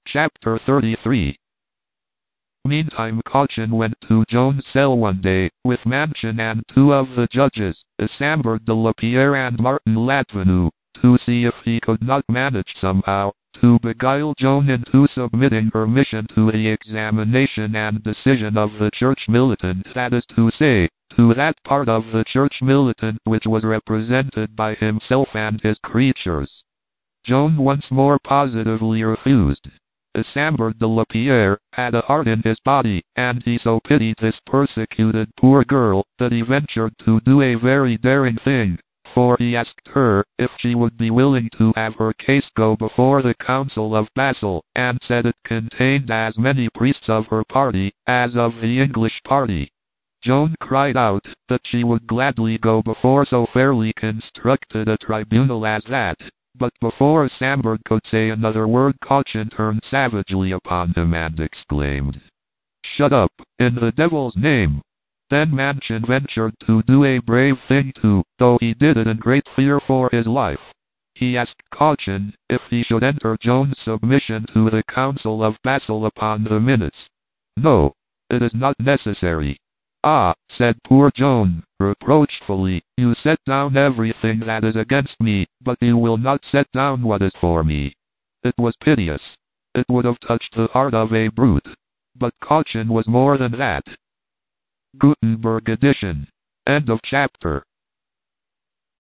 Chapter 33. Meantime Caution went to Joan's cell one day, with Mansion and two of the judges, Isambard de la Pierre and Martin Latvenou, to see if he could not manage somehow to beguile Joan into submitting her mission to the examination and decision of the Church Militant, that is to say, to that part of the Church Militant which was represented by himself and his creatures. Joan once more positively refused. Isambard de la Pierre had a heart in his body, and he so pitied this persecuted poor girl that he ventured to do a very daring thing, for he asked her if she would be willing to have her case go before the Council of Basel, and said it contained as many priests of her party as of the English party. Joan cried out that she would gladly go before so fairly constructed a tribunal as that. But before Isambard could say another word, Caution turned savagely upon him and exclaimed, "Shut up, in the devil's name!" Then Mansion ventured to do a brave thing too, though he did it in great fear for his life. He asked Caution if he should enter Joan's submission to the Council of Basel upon the minutes. "No, it is not necessary." "Ah," said poor Joan, reproachfully, "you set down everything that is against me, but you will not set down what is for me." It was piteous. It would have touched the heart of a brute. But Caution was more than that. Gutenberg edition. End of chapter.